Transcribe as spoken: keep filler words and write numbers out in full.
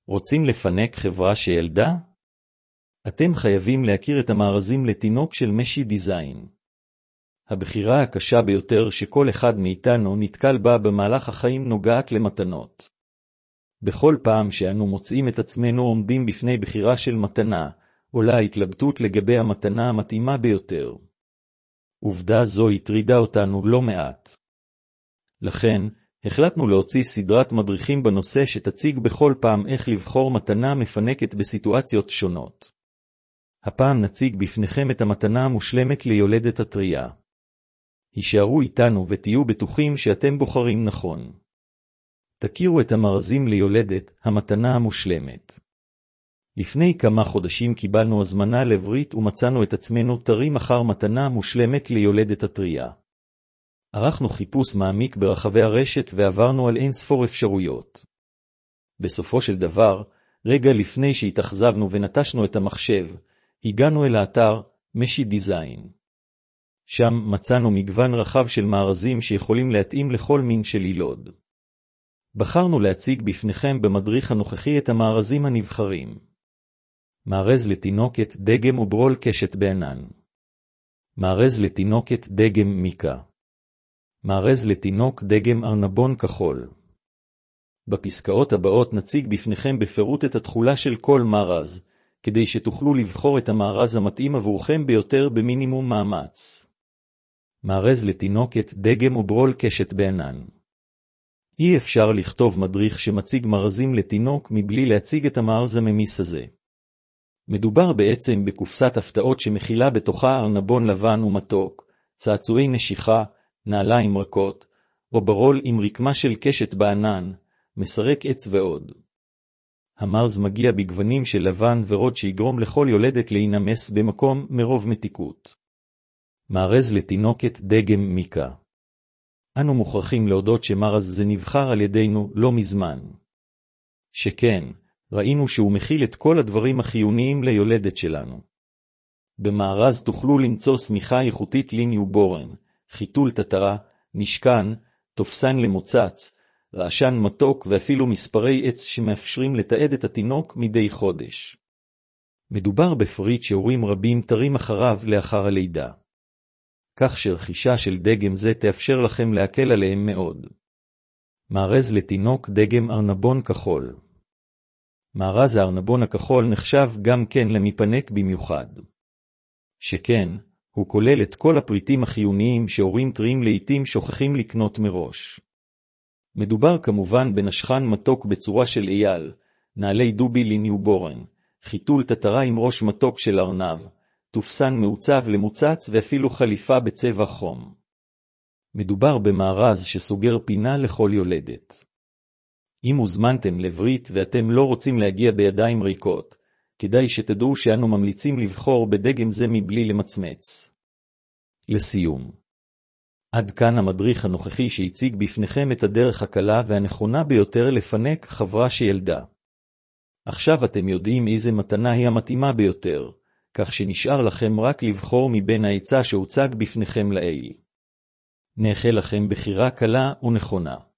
רוצים לפנק חברה שילדה? אתם חייבים להכיר את המארזים לתינוק של משי דיזיין. הבחירה הקשה ביותר שכל אחד מאיתנו נתקל בה במהלך החיים נוגעת למתנות. בכל פעם שאנו מוצאים את עצמנו עומדים בפני בחירה של מתנה, עולה התלבטות לגבי המתנה המתאימה ביותר. עובדה זו הטרידה אותנו לא מעט. לכן, החלטנו להוציא סדרת מדריכים בנושא שתציג בכל פעם איך לבחור מתנה מפנקת בסיטואציות שונות. הפעם נציג בפניכם את המתנה המושלמת ליולדת הטריה. הישארו איתנו ותהיו בטוחים שאתם בוחרים נכון. תכירו את המארזים ליולדת, המתנה המושלמת. לפני כמה חודשים קיבלנו הזמנה לברית ומצאנו את עצמנו תרים אחר מתנה מושלמת ליולדת הטריה. ערכנו חיפוש מעמיק ברחבי הרשת ועברנו על אין ספור אפשרויות. בסופו של דבר, רגע לפני שהתאכזבנו ונטשנו את המחשב, הגענו אל האתר משי דיזיין. שם מצאנו מגוון רחב של מארזים שיכולים להתאים לכל מין של ילוד. בחרנו להציג בפניכם במדריך הנוכחי את המארזים הנבחרים. מארז לתינוקת דגם וברול קשת בענן. מארז לתינוקת דגם מיקה. מארז לתינוק דגם ארנבון כחול. בפסקאות הבאות נציג בפניכם בפירוט את התחולה של כל מארז, כדי שתוכלו לבחור את המארז המתאים עבורכם ביותר במינימום מאמץ. מארז לתינוקת דגם וברול קשת בענן. אי אפשר לכתוב מדריך שמציג מארזים לתינוק מבלי להציג את המארז הממיס הזה. מדובר בעצם בקופסת הפתעות שמכילה בתוכה ארנבון לבן ומתוק, צעצועי נשיכה, נעליים רכות, או ברול עם רקמה של קשת בענן, מסרק עץ ועוד. המארז מגיע בגוונים של לבן ורוד שיגרום לכל יולדת להינמס במקום מרוב מתיקות. מארז לתינוקת דגם מיקה. אנו מוכרחים להודות שמארז זה נבחר על ידינו לא מזמן. שכן, ראינו שהוא מכיל את כל הדברים החיוניים ליולדת שלנו. במארז תוכלו למצוא סמיכה איכותית לניובורן, חיתול תתרה, נשקן, תופסן למוצץ, רעשן מתוק ואפילו מספרי עץ שמאפשרים לתעד את התינוק מדי חודש. מדובר בפריט שהורים רבים תרים אחריו לאחר הלידה. כך שרכישה של דגם זה תאפשר לכם להקל עליהם מאוד. מארז לתינוק דגם ארנבון כחול. מארז הארנבון הכחול נחשב גם כן למפנק במיוחד. שכן, הוא כולל את כל הפריטים החיוניים שהורים טריים לעתים שוכחים לקנות מראש. מדובר כמובן בנשכן מתוק בצורה של אייל, נעלי דובי לניובורן, חיתול תתרה עם ראש מתוק של ארנב, תופסן מעוצב למוצץ ואפילו חליפה בצבע חום. מדובר במארז שסוגר פינה לכל יולדת. אם הוזמנתם לברית ואתם לא רוצים להגיע בידיים ריקות, כדאי שתדעו שאנו ממליצים לבחור בדגם זה מבלי למצמץ. לסיום. עד כאן המדריך הנוכחי שהציג בפניכם את הדרך הקלה והנכונה ביותר לפנק חברה שילדה. עכשיו אתם יודעים איזה מתנה היא המתאימה ביותר, כך שנשאר לכם רק לבחור מבין ההיצע שהוצג בפניכם לעיל. נאחל לכם בחירה קלה ונכונה.